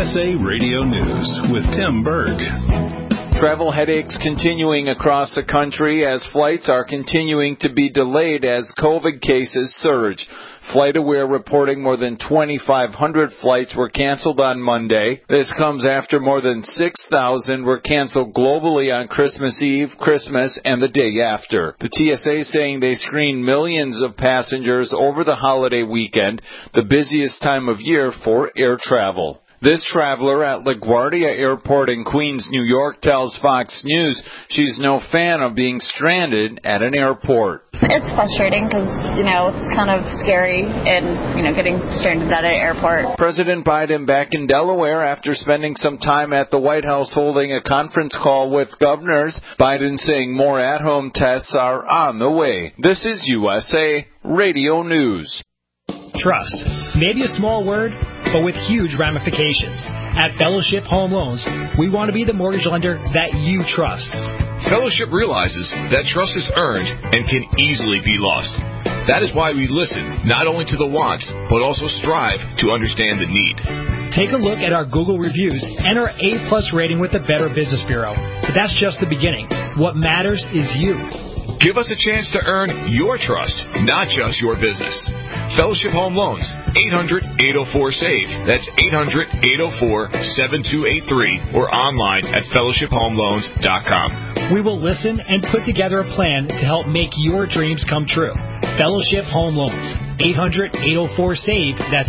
USA Radio News with Tim Berg. Travel headaches continuing across the country as flights are continuing to be delayed as COVID cases surge. FlightAware reporting more than 2,500 flights were canceled on Monday. This comes after more than 6,000 were canceled globally on Christmas Eve, Christmas, and the day after. The TSA saying they screened millions of passengers over the holiday weekend, the busiest time of year for air travel. This traveler at LaGuardia Airport in Queens, New York, tells Fox News she's no fan of being stranded at an airport. It's frustrating because, it's kind of scary and, getting stranded at an airport. President Biden back in Delaware after spending some time at the White House holding a conference call with governors. Biden saying more at-home tests are on the way. This is USA Radio News. Trust. Maybe a small word, but with huge ramifications. At Fellowship Home Loans, we want to be the mortgage lender that you trust. Fellowship realizes that trust is earned and can easily be lost. That is why we listen not only to the wants, but also strive to understand the need. Take a look at our Google reviews and our A+ rating with the Better Business Bureau. But that's just the beginning. What matters is you. Give us a chance to earn your trust, not just your business. Fellowship Home Loans, 800-804-SAVE. That's 800-804-7283 or online at fellowshiphomeloans.com. We will listen and put together a plan to help make your dreams come true. Fellowship Home Loans, 800-804-SAVE. That's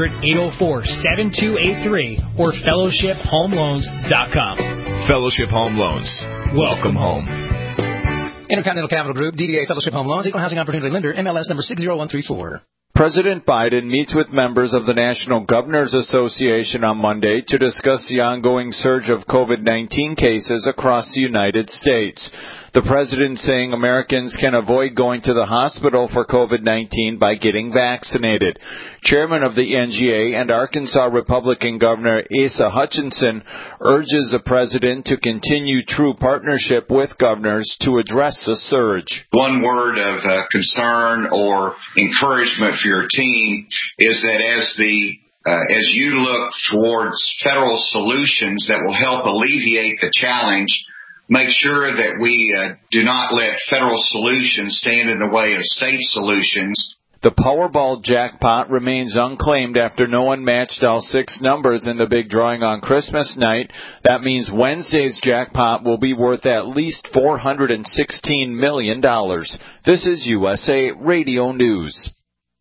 800-804-7283 or fellowshiphomeloans.com. Fellowship Home Loans. Welcome home. Intercontinental Capital Group, DBA Fellowship Home Loans, Equal Housing Opportunity Lender, MLS number 60134. President Biden meets with members of the National Governors Association on Monday to discuss the ongoing surge of COVID-19 cases across the United States. The president saying Americans can avoid going to the hospital for COVID-19 by getting vaccinated. Chairman of the NGA and Arkansas Republican Governor Asa Hutchinson urges the president to continue true partnership with governors to address the surge. One word of concern or encouragement for your team is that as you look towards federal solutions that will help alleviate the challenge, make sure that we do not let federal solutions stand in the way of state solutions. The Powerball jackpot remains unclaimed after no one matched all 6 numbers in the big drawing on Christmas night. That means Wednesday's jackpot will be worth at least $416 million. This is USA Radio News.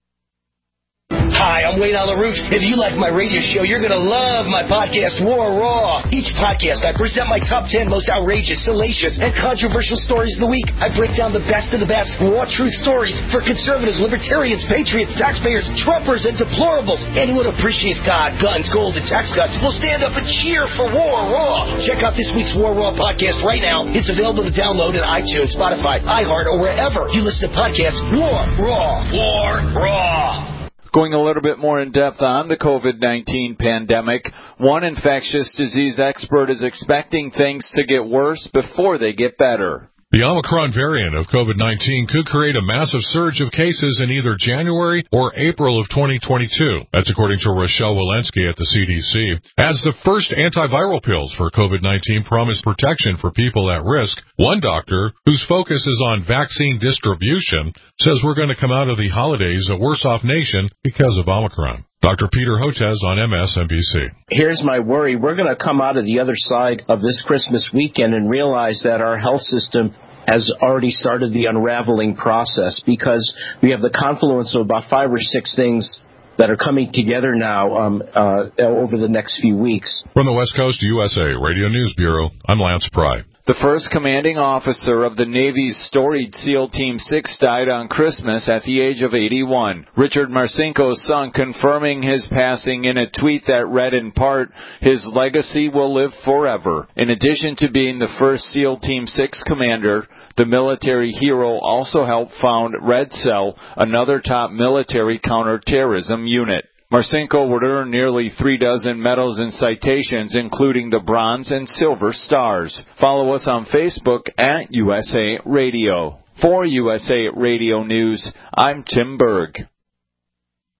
Hi, I'm Wayne on the Roof. If you like my radio show, you're going to love my podcast, War Raw. Each podcast, I present my top 10 most outrageous, salacious, and controversial stories of the week. I break down the best of the best raw truth stories for conservatives, libertarians, patriots, taxpayers, Trumpers, and deplorables. Anyone who appreciates God, guns, gold, and tax cuts will stand up and cheer for War Raw. Check out this week's War Raw podcast right now. It's available to download at iTunes, Spotify, iHeart, or wherever you listen to podcasts. War Raw. War Raw. Going a little bit more in depth on the COVID-19 pandemic, one infectious disease expert is expecting things to get worse before they get better. The Omicron variant of COVID-19 could create a massive surge of cases in either January or April of 2022. That's according to Rochelle Walensky at the CDC. As the first antiviral pills for COVID-19 promise protection for people at risk, one doctor, whose focus is on vaccine distribution, says we're going to come out of the holidays a worse-off nation because of Omicron. Dr. Peter Hotez on MSNBC. Here's my worry. We're going to come out of the other side of this Christmas weekend and realize that our health system has already started the unraveling process because we have the confluence of about 5 or 6 things that are coming together now over the next few weeks. From the West Coast USA Radio News Bureau, I'm Lance Pry. The first commanding officer of the Navy's storied SEAL Team 6 died on Christmas at the age of 81. Richard Marcinko's son confirming his passing in a tweet that read in part, "His legacy will live forever." In addition to being the first SEAL Team 6 commander, the military hero also helped found Red Cell, another top military counterterrorism unit. Marcinko would earn nearly 36 medals and citations, including the Bronze and Silver Stars. Follow us on Facebook at USA Radio. For USA Radio News, I'm Tim Berg.